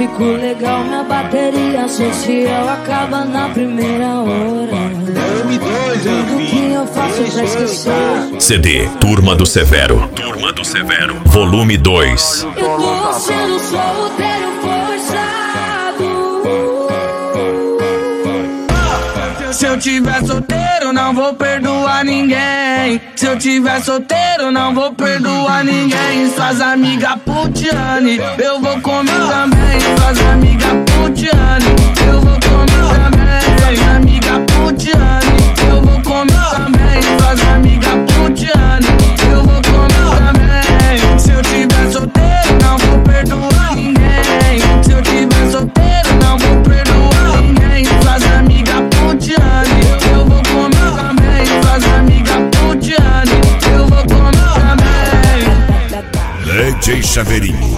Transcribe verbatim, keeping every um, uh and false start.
fico legal, minha bateria social acaba na primeira hora. Tudo que eu faço pra esquecer. C D Turma do Severo. Turma do Severo. Volume dois. Eu tô sendo solteiro forçado. Se eu tiver solteiro, não vou perdoar ninguém. Se eu tiver solteiro, não vou perdoar ninguém. Suas amigas putiane, eu vou comer também. Suas amigas putiane, eu vou comer também. Suas amigas putiane, eu vou comer também. Suas amigas putiane, eu vou comer também. Se eu tiver solteiro, não vou perdoar ninguém. Se eu tiver solteiro, não vou perdoar ninguém. Suas amigas putiane, eu vou comer também. Suas amigas putiane, eu vou comer também. D J Chaveirinho.